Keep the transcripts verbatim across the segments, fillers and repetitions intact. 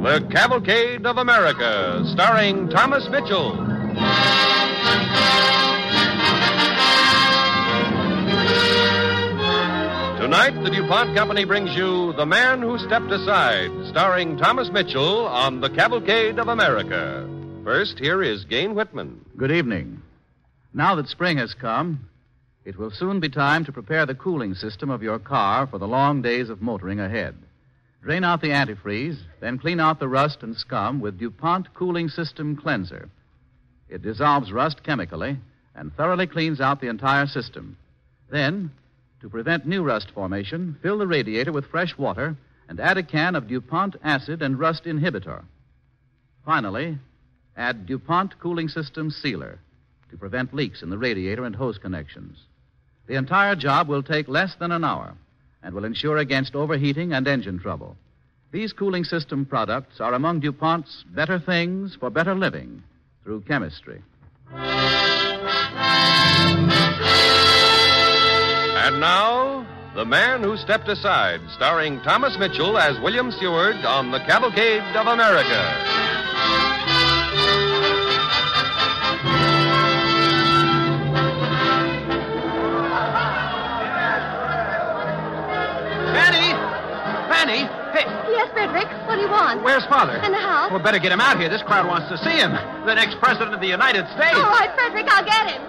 The Cavalcade of America, starring Thomas Mitchell. Tonight, the DuPont Company brings you The Man Who Stepped Aside, starring Thomas Mitchell on The Cavalcade of America. First, here is Gain Whitman. Good evening. Now that spring has come, it will soon be time to prepare the cooling system of your car for the long days of motoring ahead. Drain out the antifreeze, then clean out the rust and scum with DuPont Cooling System Cleanser. It dissolves rust chemically and thoroughly cleans out the entire system. Then, to prevent new rust formation, fill the radiator with fresh water and add a can of DuPont Acid and Rust Inhibitor. Finally, add DuPont Cooling System Sealer to prevent leaks in the radiator and hose connections. The entire job will take less than an hour and will ensure against overheating and engine trouble. These cooling system products are among DuPont's better things for better living through chemistry. And now, The Man Who Stepped Aside, starring Thomas Mitchell as William Seward on The Cavalcade of America. Fanny? Hey. Yes, Frederick. What do you want? Where's Father? In the house. Well, better get him out here. This crowd wants to see him. The next president of the United States. All right, Frederick, I'll get him.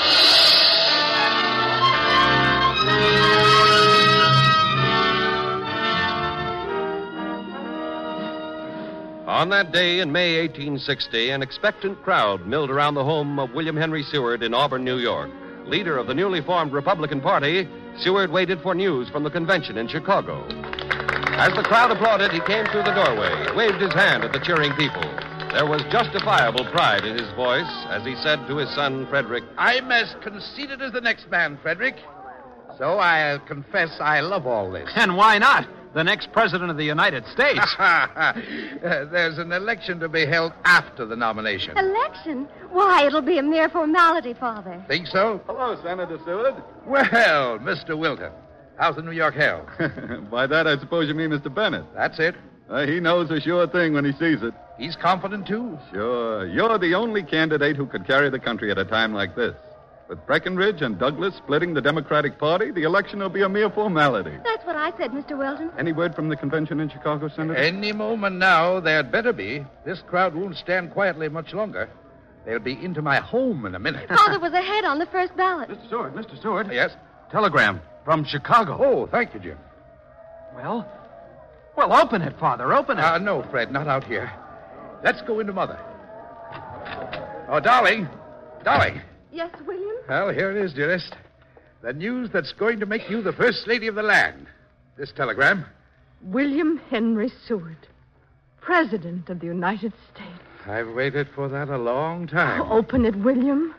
On that day in May eighteen sixty, an expectant crowd milled around the home of William Henry Seward in Auburn, New York. Leader of the newly formed Republican Party, Seward waited for news from the convention in Chicago. As the crowd applauded, he came through the doorway, waved his hand at the cheering people. There was justifiable pride in his voice as he said to his son, Frederick, I'm as conceited as the next man, Frederick. So I'll confess I love all this. And why not? The next president of the United States. uh, there's an election to be held after the nomination. Election? Why, it'll be a mere formality, Father. Think so? Hello, Senator Seward. Well, Mister Wilton, how's the New York Herald? By that, I suppose you mean Mister Bennett. That's it. Uh, he knows a sure thing when he sees it. He's confident, too? Sure. You're the only candidate who could carry the country at a time like this. With Breckinridge and Douglas splitting the Democratic Party, the election will be a mere formality. That's what I said, Mister Wilton. Any word from the convention in Chicago, Senator? Any moment now, there'd better be. This crowd won't stand quietly much longer. They'll be into my home in a minute. Father was ahead on the first ballot. Mister Seward, Mister Seward. Yes? Telegram from Chicago. Oh, thank you, Jim. Well, well, open it, Father. Open it. Uh, no, Fred, not out here. Let's go into Mother. Oh, darling. Darling. Yes, William? Well, here it is, dearest. The news that's going to make you the first lady of the land. This telegram. William Henry Seward, President of the United States. I've waited for that a long time. Oh, open it, William.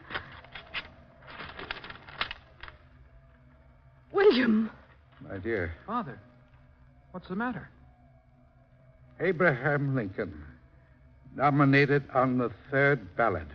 William. My dear. Father, what's the matter? Abraham Lincoln, nominated on the third ballot.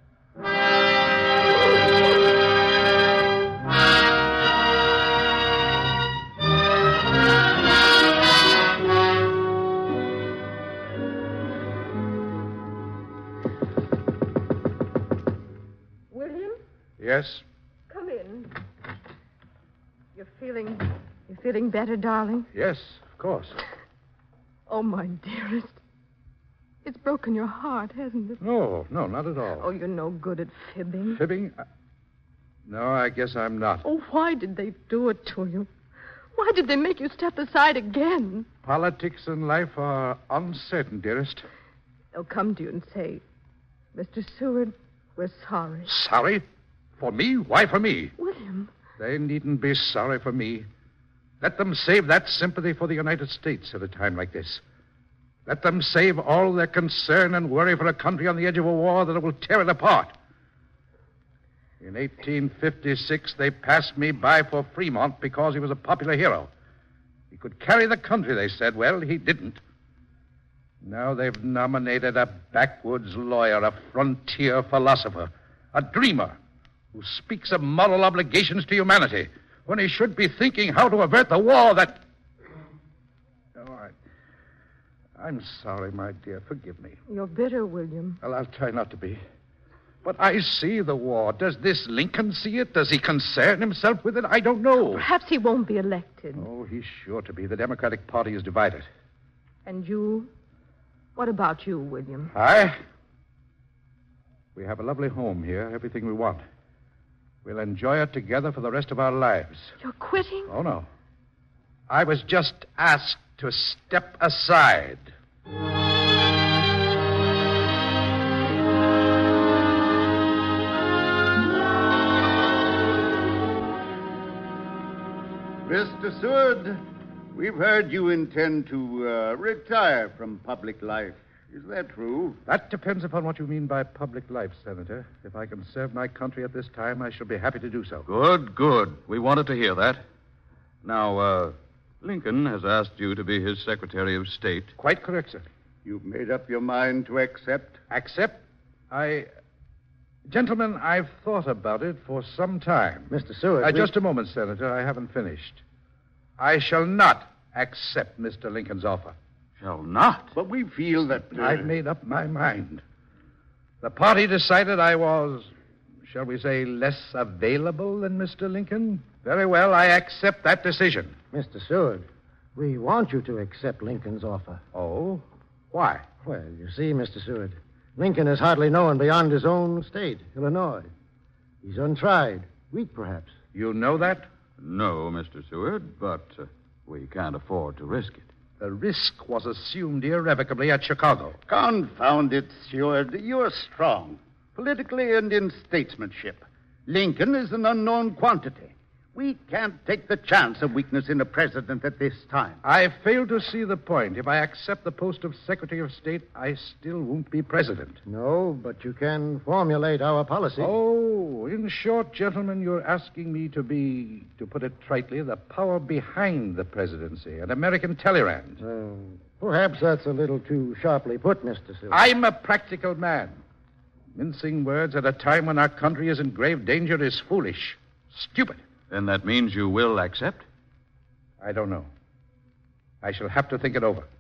William? Yes? Come in. You're feeling... You're feeling better, darling? Yes, of course. Oh, my dearest. It's broken your heart, hasn't it? No, no, not at all. Oh, you're no good at fibbing. Fibbing? I... No, I guess I'm not. Oh, why did they do it to you? Why did they make you step aside again? Politics and life are uncertain, dearest. They'll come to you and say, Mister Seward, we're sorry. Sorry? For me? Why for me? William. They needn't be sorry for me. Let them save that sympathy for the United States at a time like this. Let them save all their concern and worry for a country on the edge of a war that will tear it apart. In eighteen fifty-six, they passed me by for Fremont because he was a popular hero. He could carry the country, they said. Well, he didn't. Now they've nominated a backwoods lawyer, a frontier philosopher, a dreamer who speaks of moral obligations to humanity when he should be thinking how to avert the war that... Oh, I... I'm sorry, my dear. Forgive me. You're bitter, William. Well, I'll try not to be. But I see the war. Does this Lincoln see it? Does he concern himself with it? I don't know. Perhaps he won't be elected. Oh, he's sure to be. The Democratic Party is divided. And you? What about you, William? I? We have a lovely home here, everything we want. We'll enjoy it together for the rest of our lives. You're quitting? Oh, no. I was just asked to step aside. Mister Seward, we've heard you intend to uh, retire from public life. Is that true? That depends upon what you mean by public life, Senator. If I can serve my country at this time, I shall be happy to do so. Good, good. We wanted to hear that. Now, uh, Lincoln has asked you to be his Secretary of State. Quite correct, sir. You've made up your mind to accept? Accept? I... Gentlemen, I've thought about it for some time. Mister Seward... Uh, we... Just a moment, Senator. I haven't finished. I shall not accept Mister Lincoln's offer. Shall not? But we feel that... Uh... I've made up my mind. The party decided I was, shall we say, less available than Mister Lincoln. Very well, I accept that decision. Mister Seward, we want you to accept Lincoln's offer. Oh? Why? Well, you see, Mister Seward, Lincoln is hardly known beyond his own state, Illinois. He's untried, weak perhaps. You know that? No, Mister Seward, but uh, we can't afford to risk it. The risk was assumed irrevocably at Chicago. Confound it, Seward. You're strong, politically and in statesmanship. Lincoln is an unknown quantity. We can't take the chance of weakness in a president at this time. I fail to see the point. If I accept the post of Secretary of State, I still won't be president. No, but you can formulate our policy. Oh, in short, gentlemen, you're asking me to be, to put it tritely, the power behind the presidency, an American Talleyrand. Uh, perhaps that's a little too sharply put, Mister Seward. I'm a practical man. Mincing words at a time when our country is in grave danger is foolish, stupid. Then that means you will accept? I don't know. I shall have to think it over.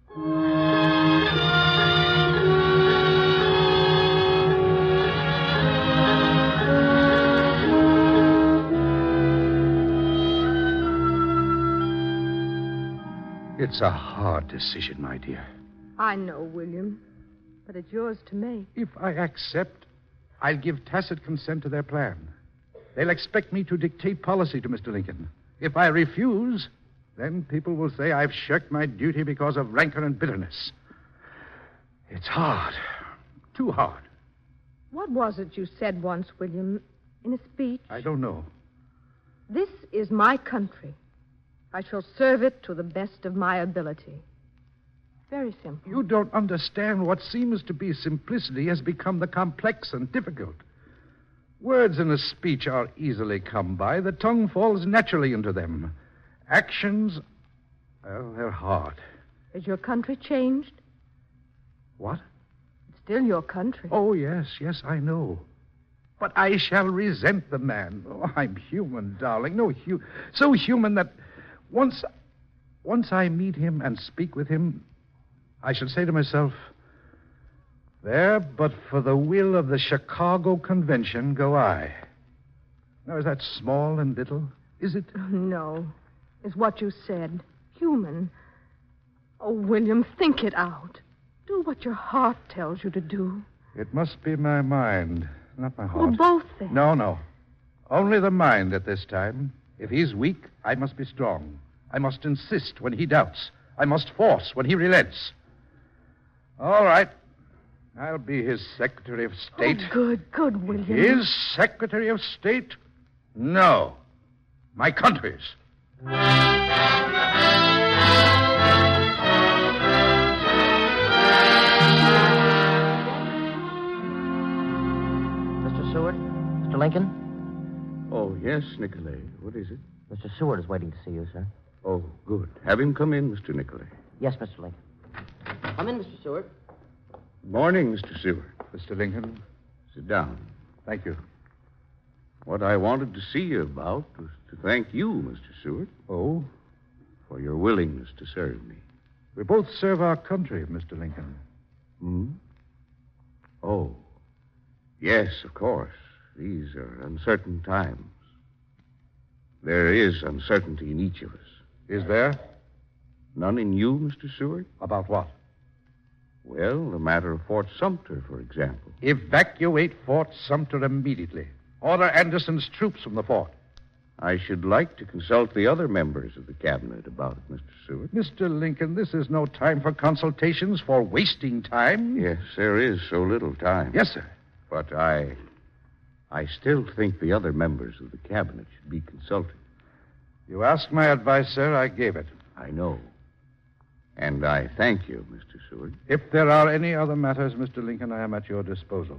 It's a hard decision, my dear. I know, William, but it's yours to make. If I accept, I'll give tacit consent to their plan. They'll expect me to dictate policy to Mister Lincoln. If I refuse, then people will say I've shirked my duty because of rancor and bitterness. It's hard. Too hard. What was it you said once, William, in a speech? I don't know. This is my country. I shall serve it to the best of my ability. Very simple. You don't understand. What seems to be simplicity has become the complex and difficult. Words in a speech are easily come by. The tongue falls naturally into them. Actions, well, they're hard. Has your country changed? What? It's still your country. Oh, yes, yes, I know. But I shall resent the man. Oh, I'm human, darling. No, hu- so human that once, once I meet him and speak with him, I shall say to myself, there, but for the will of the Chicago Convention go I. Now, is that small and little? Is it? No. It's what you said. Human. Oh, William, think it out. Do what your heart tells you to do. It must be my mind, not my heart. Well, both then. No, no. Only the mind at this time. If he's weak, I must be strong. I must insist when he doubts. I must force when he relents. All right. I'll be his Secretary of State. Oh, good, good, William. His Secretary of State? No. My country's. Mister Seward? Mister Lincoln? Oh, yes, Nicolay. What is it? Mister Seward is waiting to see you, sir. Oh, good. Have him come in, Mister Nicolay. Yes, Mister Lincoln. Come in, Mister Seward. Morning, Mister Seward. Mister Lincoln, Sit down. thank you. What I wanted to see you about was to thank you, Mister Seward, Oh? for your willingness to serve me. We both serve our country, Mister Lincoln. Hmm? Oh. Yes, of course. These are uncertain times. There is uncertainty in each of us. Is there? None in you, Mister Seward? About what? Well, the matter of Fort Sumter, for example. Evacuate Fort Sumter immediately. Order Anderson's troops from the fort. I should like to consult the other members of the cabinet about it, Mister Seward. Mister Lincoln, this is no time for consultations, for wasting time. Yes, there is so little time. Yes, sir. But I... I still think the other members of the cabinet should be consulted. You asked my advice, sir. I gave it. I know. And I thank you, Mister Seward. If there are any other matters, Mister Lincoln, I am at your disposal.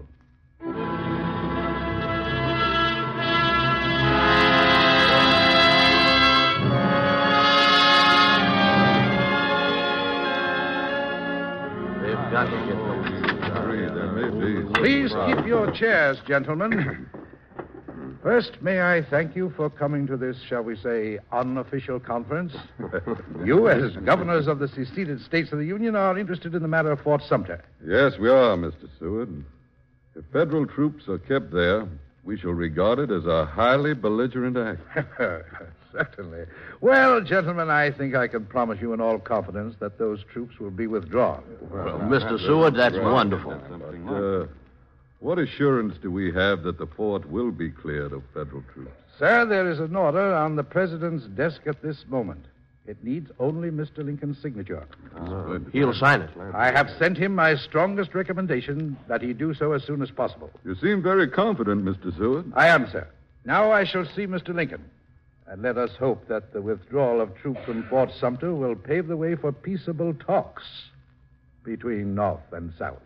They've got to get those. There may be. Please keep your chairs, gentlemen. First, may I thank you for coming to this, shall we say, unofficial conference. You, as governors of the seceded states of the Union, are interested in the matter of Fort Sumter. Yes, we are, Mister Seward. If federal troops are kept there, we shall regard it as a highly belligerent act. Certainly. Well, gentlemen, I think I can promise you in all confidence that those troops will be withdrawn. Well, Mister Seward, that's wonderful. But, uh, what assurance do we have that the fort will be cleared of federal troops? Sir, there is an order on the president's desk at this moment. It needs only Mister Lincoln's signature. Uh, he'll sign it. I have sent him my strongest recommendation that he do so as soon as possible. You seem very confident, Mister Seward. I am, sir. Now I shall see Mister Lincoln. And let us hope that the withdrawal of troops from Fort Sumter will pave the way for peaceable talks between North and South.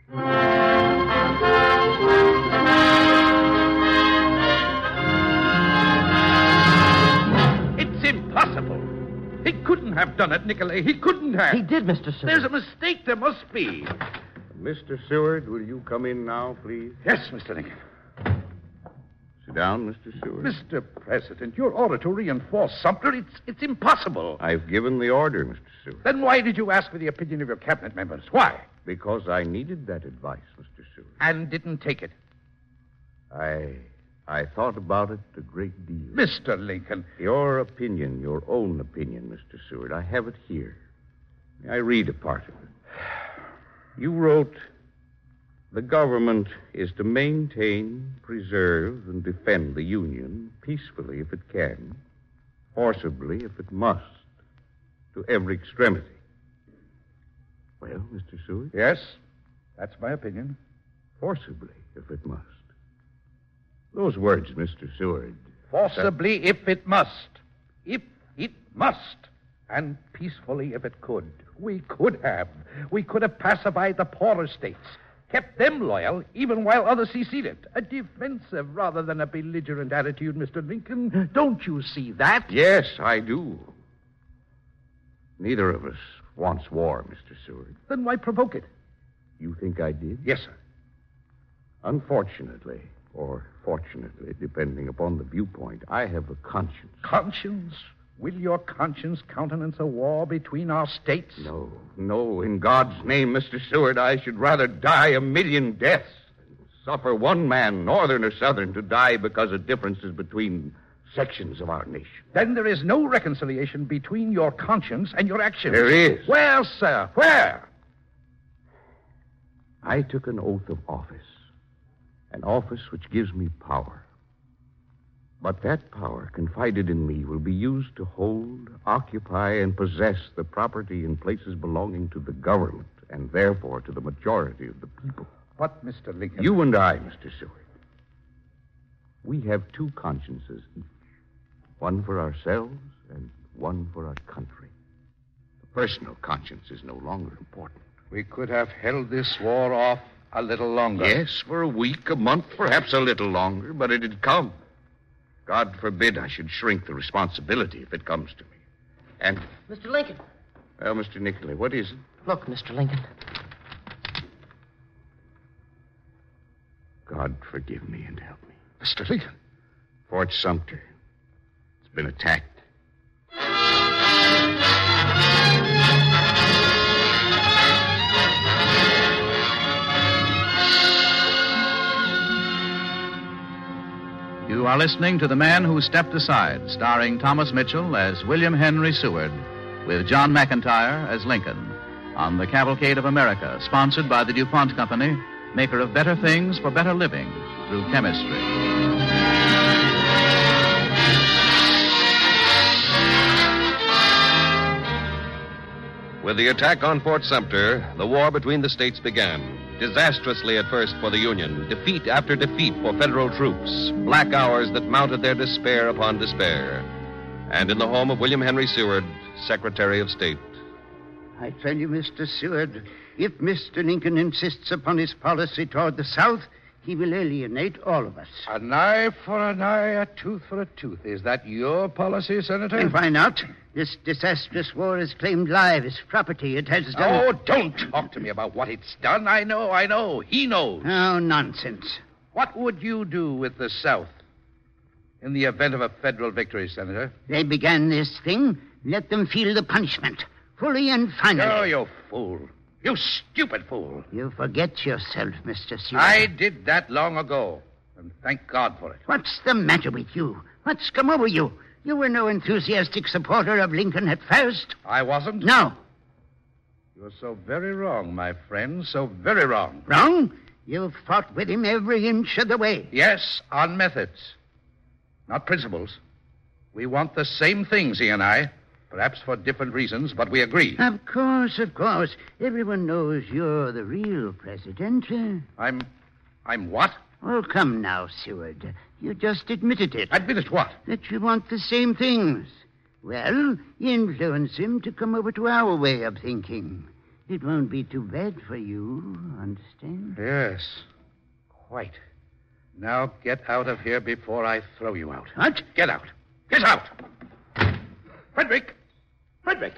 It's impossible. He couldn't have done it, Nicolay. He couldn't have. He did, Mister Seward. There's a mistake. There must be. Mister Seward, will you come in now, please? Yes, Mister Lincoln. Sit down, Mister Seward. Mister President, your order to reinforce Sumter, it's, it's impossible. I've given the order, Mister Seward. Then why did you ask for the opinion of your cabinet members? Why? Because I needed that advice, Mister Seward. And didn't take it. I... I thought about it a great deal. Mister Lincoln. Your opinion, your own opinion, Mister Seward. I have it here. May I read a part of it? You wrote, the government is to maintain, preserve, and defend the Union peacefully if it can, forcibly if it must, to every extremity. Well, Mister Seward? Yes, that's my opinion. Forcibly if it must. Those words, Mister Seward. Forcibly that... if it must. If it must. And peacefully if it could. We could have. We could have pacified the poorer states. Kept them loyal, even while others seceded. A defensive rather than a belligerent attitude, Mister Lincoln. Don't you see that? Yes, I do. Neither of us wants war, Mister Seward. Then why provoke it? You think I did? Yes, sir. Unfortunately, or fortunately, depending upon the viewpoint, I have a conscience. Conscience? Will your conscience countenance a war between our states? No, no. In God's name, Mister Seward, I should rather die a million deaths than suffer one man, northern or southern, to die because of differences between sections of our nation. Then there is no reconciliation between your conscience and your actions. There is. Where, sir? Where? I took an oath of office. An office which gives me power. But that power confided in me will be used to hold, occupy, and possess the property in places belonging to the government, and therefore to the majority of the people. But, Mister Lincoln... You and I, Mister Seward, we have two consciences each. One for ourselves and one for our country. The personal conscience is no longer important. We could have held this war off a little longer. Yes, for a week, a month, perhaps a little longer, but it had come. God forbid I should shrink the responsibility if it comes to me. And... Mister Lincoln. Well, Mister Nicolay, what is it? Look, Mister Lincoln. God forgive me and help me. Mister Lincoln. Fort Sumter. It's been attacked. are listening to The Man Who Stepped Aside, starring Thomas Mitchell as William Henry Seward, with John McIntyre as Lincoln, on the Cavalcade of America, sponsored by the DuPont Company, maker of better things for better living through chemistry. With the attack on Fort Sumter, the war between the states began. Disastrously at first for the Union, defeat after defeat for federal troops, black hours that mounted their despair upon despair. And in the home of William Henry Seward, Secretary of State. I tell you, Mister Seward, if Mister Lincoln insists upon his policy toward the South, he will alienate all of us. An eye for an eye, a tooth for a tooth. Is that your policy, Senator? And why not? This disastrous war has claimed lives, property. It has done... Oh, don't talk to me about what it's done. I know, I know. He knows. Oh, nonsense. What would you do with the South in the event of a federal victory, Senator? They began this thing. Let them feel the punishment, fully and finally. Oh, you fool. You stupid fool. You forget yourself, Mister Seward. I did that long ago, and thank God for it. What's the matter with you? What's come over you? You were no enthusiastic supporter of Lincoln at first. I wasn't? No. You're so very wrong, my friend, so very wrong. Wrong? You've fought with him every inch of the way. Yes, on methods, not principles. We want the same things, he and I. Perhaps for different reasons, but we agree. Of course, of course. Everyone knows you're the real president. I'm... I'm what? Oh, come now, Seward. You just admitted it. Admitted what? That you want the same things. Well, influence him to come over to our way of thinking. It won't be too bad for you, understand? Yes, quite. Now get out of here before I throw you out. What? Get out. Get out! Frederick! Frederick!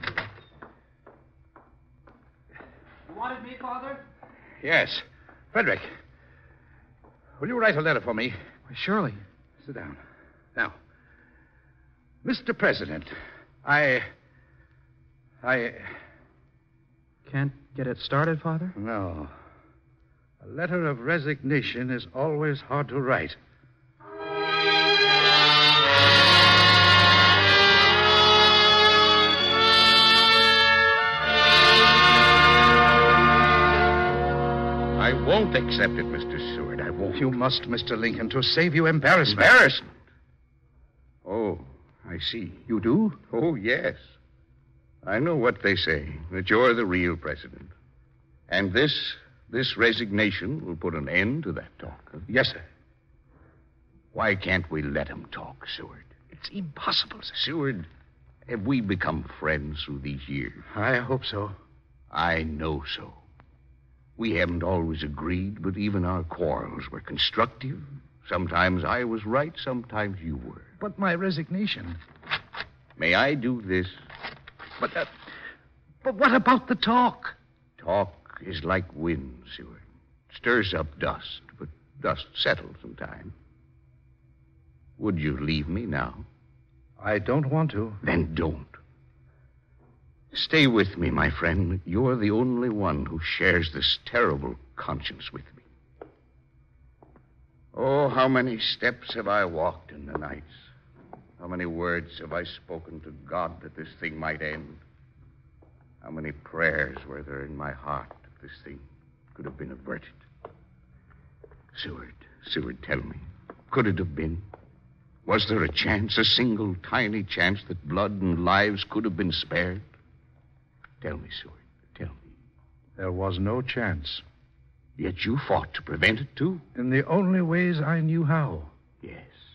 You wanted me, Father? Yes. Frederick, will you write a letter for me? Why, surely. Sit down. Now, Mister President, I... I... Can't get it started, Father? No. A letter of resignation is always hard to write. I won't accept it, Mister Seward. I won't. You must, Mister Lincoln, to save you embarrassment. Embarrassment? Oh, I see. You do? Oh, yes. I know what they say, that you're the real president. And this, this resignation will put an end to that talk. Huh? Yes, sir. Why can't we let him talk, Seward? It's impossible, sir. Seward, have we become friends through these years? I hope so. I know so. We haven't always agreed, but even our quarrels were constructive. Sometimes I was right, sometimes you were. But my resignation... May I do this? But, uh, but what about the talk? Talk is like wind, Seward. Stirs up dust, but dust settles in time. Would you leave me now? I don't want to. Then don't. Stay with me, my friend. You're the only one who shares this terrible conscience with me. Oh, how many steps have I walked in the nights? How many words have I spoken to God that this thing might end? How many prayers were there in my heart that this thing could have been averted? Seward, Seward, tell me, could it have been? Was there a chance, a single tiny chance that blood and lives could have been spared? Tell me, Seward, tell me. There was no chance. Yet you fought to prevent it, too? In the only ways I knew how. Yes.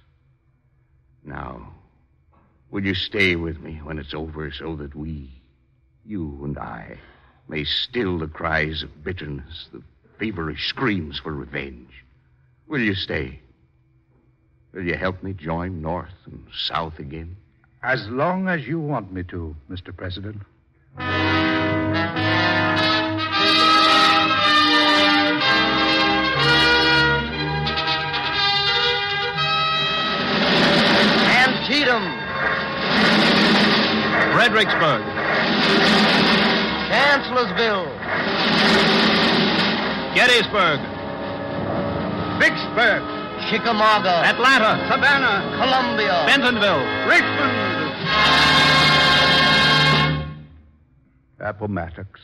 Now, will you stay with me when it's over so that we, you and I, may still the cries of bitterness, the feverish screams for revenge? Will you stay? Will you help me join North and South again? As long as you want me to, Mister President. Antietam. Fredericksburg. Chancellorsville. Gettysburg. Vicksburg. Chickamauga. Atlanta. Savannah. Columbia. Bentonville. Richmond. Appomattox.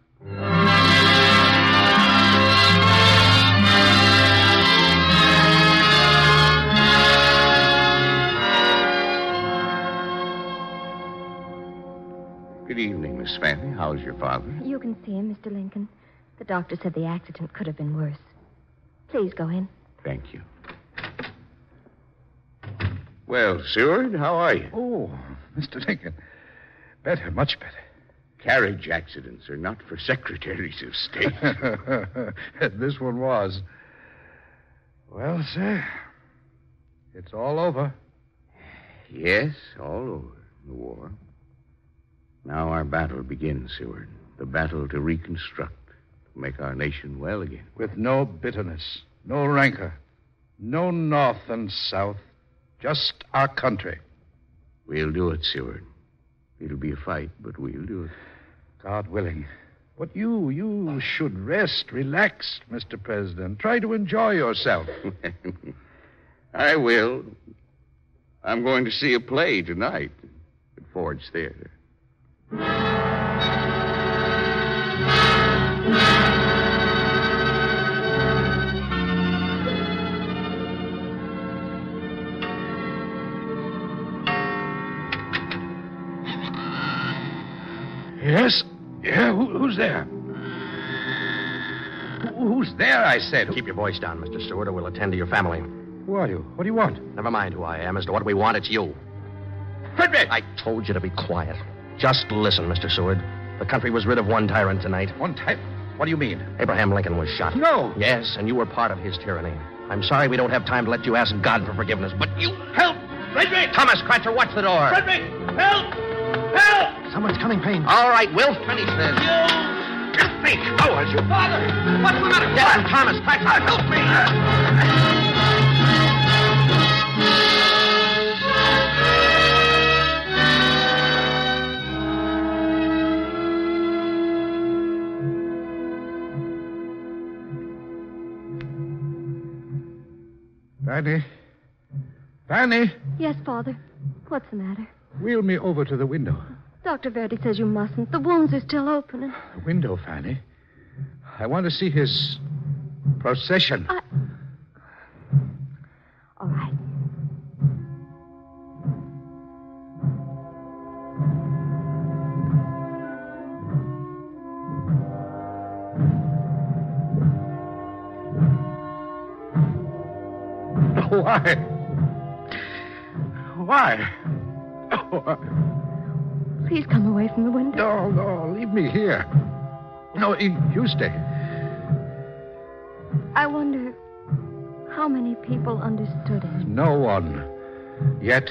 Good evening, Miss Fanny. How's your father? You can see him, Mister Lincoln. The doctor said the accident could have been worse. Please go in. Thank you. Well, Seward, how are you? Oh, Mister Lincoln. Better, much better. Carriage accidents are not for secretaries of state. This one was. Well, sir, it's all over. Yes, all over the war. Now our battle begins, Seward. The battle to reconstruct, to make our nation well again. With no bitterness, no rancor, no north and south, just our country. We'll do it, Seward. It'll be a fight, but we'll do it. God willing. But you, you should rest, relax, Mister President. Try to enjoy yourself. I will. I'm going to see a play tonight at Ford's Theater. Yes? Yeah, who, who's there? Who, who's there, I said? Keep your voice down, Mister Seward, or we'll attend to your family. Who are you? What do you want? Never mind who I am. As to what we want, it's you. Frederick! I told you to be quiet. Just listen, Mister Seward. The country was rid of one tyrant tonight. One tyrant? What do you mean? Abraham Lincoln was shot. No! Yes, and you were part of his tyranny. I'm sorry we don't have time to let you ask God for forgiveness, but you... Help! Frederick! Thomas Cratcher, watch the door. Frederick! Help! Help! Someone's coming, Payne. All right, we'll finish this. You... Get me! How was your father? What's the matter? Get him, Thomas Cratcher. Help me! Fanny? Fanny? Yes, Father. What's the matter? Wheel me over to the window. Doctor Verdi says you mustn't. The wounds are still open. And... The window, Fanny. I want to see his procession. I... All right. Why? Why? Oh, Please come away from the window. no, no, leave me here. No, you you stay. I wonder how many people understood it. No one. Yet.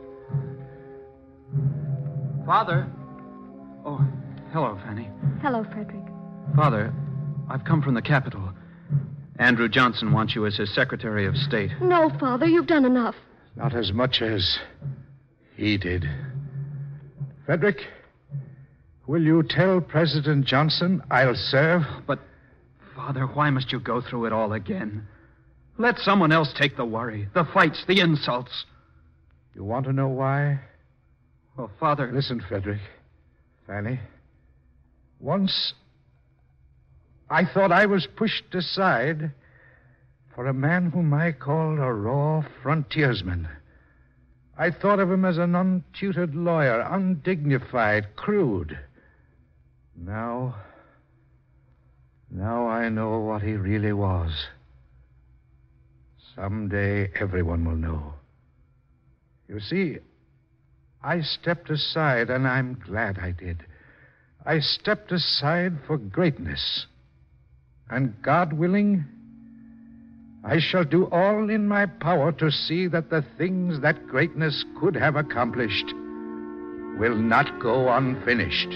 Father. Oh, hello, Fanny. Hello, Frederick. Father, I've come from the capital. Andrew Johnson wants you as his Secretary of State. No, Father, you've done enough. Not as much as he did. Frederick, will you tell President Johnson I'll serve? But, Father, why must you go through it all again? Let someone else take the worry, the fights, the insults. You want to know why? Well, Father... Listen, Frederick. Fanny. Once I thought I was pushed aside for a man whom I called a raw frontiersman. I thought of him as an untutored lawyer, undignified, crude. Now, now I know what he really was. Someday everyone will know. You see, I stepped aside, and I'm glad I did. I stepped aside for greatness. And God willing, I shall do all in my power to see that the things that greatness could have accomplished will not go unfinished.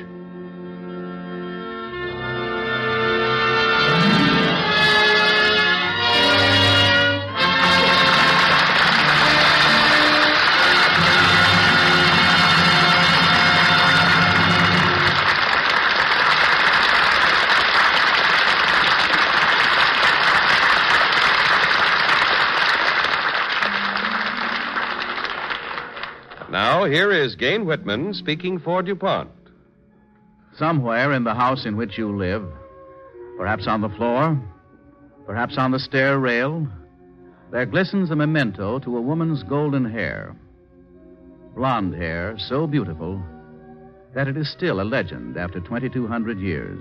now, here is Gain Whitman speaking for DuPont. Somewhere in the house in which you live, perhaps on the floor, perhaps on the stair rail, there glistens a memento to a woman's golden hair. Blonde hair so beautiful that it is still a legend after twenty-two hundred years.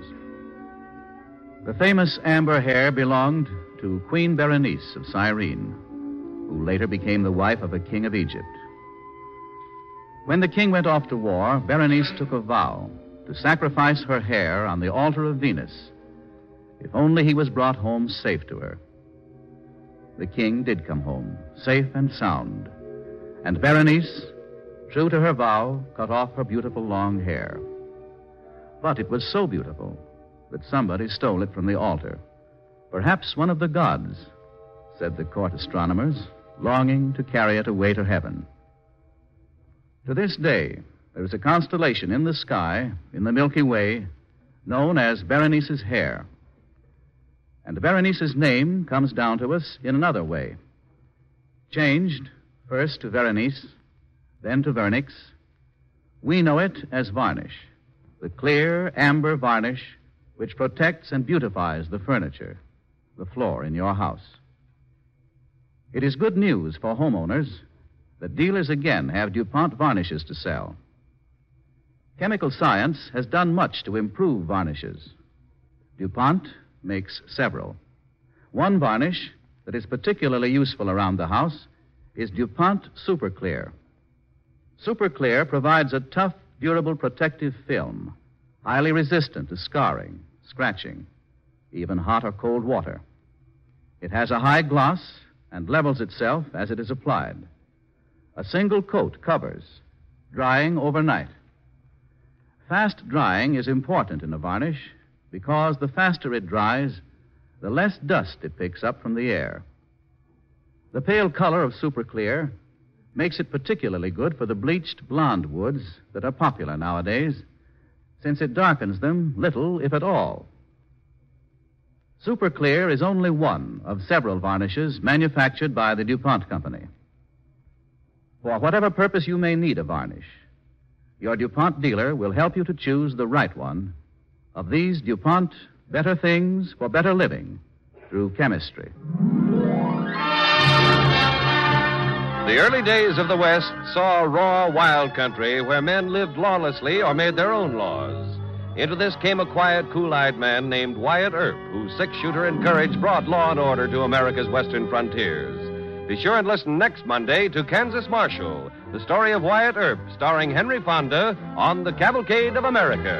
The famous amber hair belonged to Queen Berenice of Cyrene, who later became the wife of a king of Egypt. When the king went off to war, Berenice took a vow to sacrifice her hair on the altar of Venus, if only he was brought home safe to her. The king did come home, safe and sound, and Berenice, true to her vow, cut off her beautiful long hair. But it was so beautiful that somebody stole it from the altar. Perhaps one of the gods, said the court astronomers, longing to carry it away to heaven. To this day, there is a constellation in the sky, in the Milky Way, known as Berenice's hair. And Berenice's name comes down to us in another way. Changed first to Berenice, then to Vernix, we know it as varnish, the clear amber varnish which protects and beautifies the furniture, the floor in your house. It is good news for homeowners that dealers again have DuPont varnishes to sell. Chemical science has done much to improve varnishes. DuPont makes several. One varnish that is particularly useful around the house is DuPont Super Clear. Super Clear provides a tough, durable protective film, highly resistant to scarring, scratching, even hot or cold water. It has a high gloss and levels itself as it is applied. A single coat covers, drying overnight. Fast drying is important in a varnish because the faster it dries, the less dust it picks up from the air. The pale color of Super Clear makes it particularly good for the bleached blonde woods that are popular nowadays, since it darkens them little, if at all. Super Clear is only one of several varnishes manufactured by the DuPont Company. For whatever purpose you may need a varnish, your DuPont dealer will help you to choose the right one of these DuPont better things for better living through chemistry. The early days of the West saw a raw, wild country where men lived lawlessly or made their own laws. Into this came a quiet, cool-eyed man named Wyatt Earp, whose six-shooter and courage brought law and order to America's western frontiers. Be sure and listen next Monday to Kansas Marshal, the story of Wyatt Earp, starring Henry Fonda on The Cavalcade of America.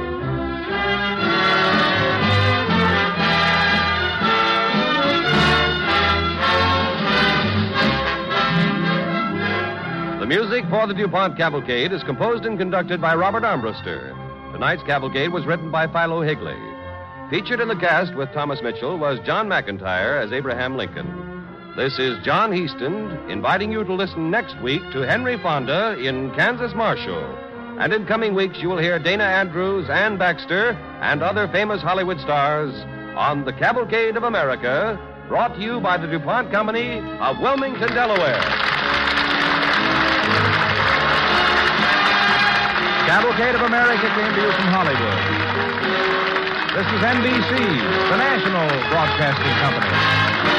The music for the DuPont Cavalcade is composed and conducted by Robert Armbruster. Tonight's cavalcade was written by Philo Higley. Featured in the cast with Thomas Mitchell was John McIntyre as Abraham Lincoln. This is John Heaston inviting you to listen next week to Henry Fonda in Kansas Marshal. And in coming weeks, you will hear Dana Andrews, Ann Baxter, and other famous Hollywood stars on The Cavalcade of America, brought to you by the DuPont Company of Wilmington, Delaware. Cavalcade of America came to you from Hollywood. This is N B C, the national broadcasting company.